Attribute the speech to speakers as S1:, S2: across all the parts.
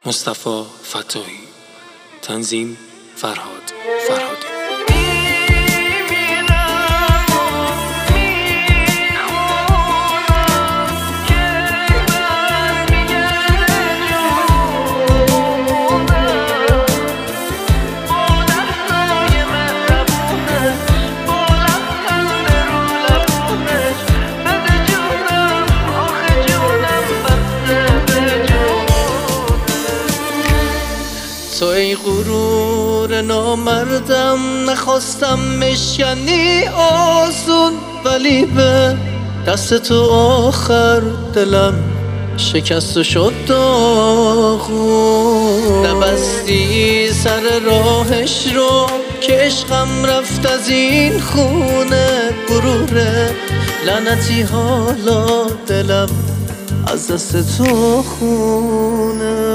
S1: مصطفی فتاحی. تنظیم فرهاد فرهادی. تو ای غرور نامردم، نخواستم مشکنی آسون، ولی به دست تو آخر دلم شکست و شد داغون. نبستی سر راهش رو که عشقم رفت از این خونه، غرور لعنتی حالا دلم از دست تو خونه.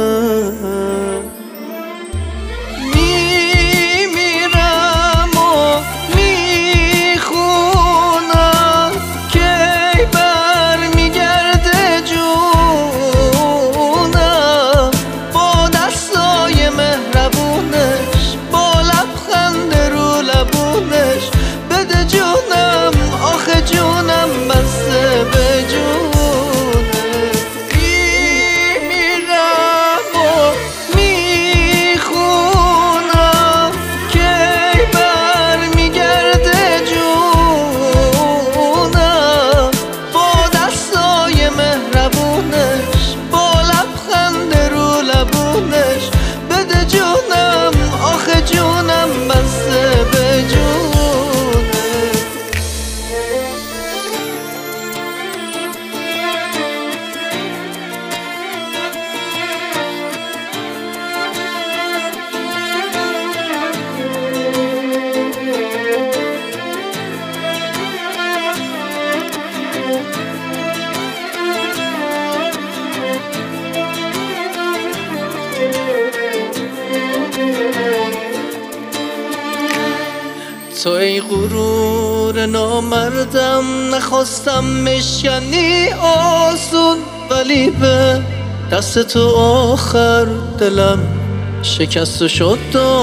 S1: تو ای غرور نامردم، نخواستم مشکنی آسون، ولی به دست تو آخر دلم شکست و شد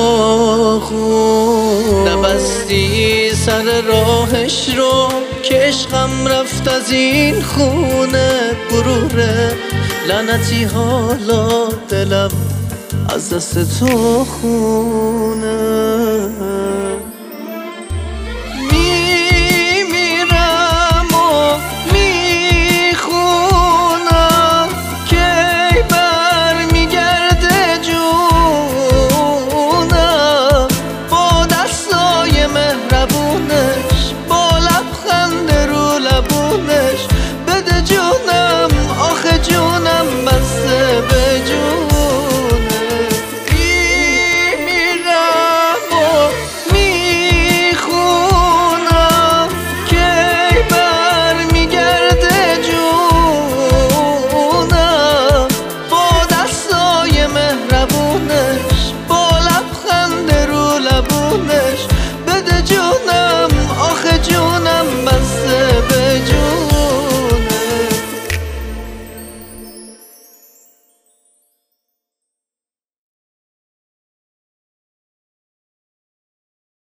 S1: داغون. نبستی سر راهش رو که عشقم رفت از این خونه، غرور لعنتی حالا دلم از دست تو خونه.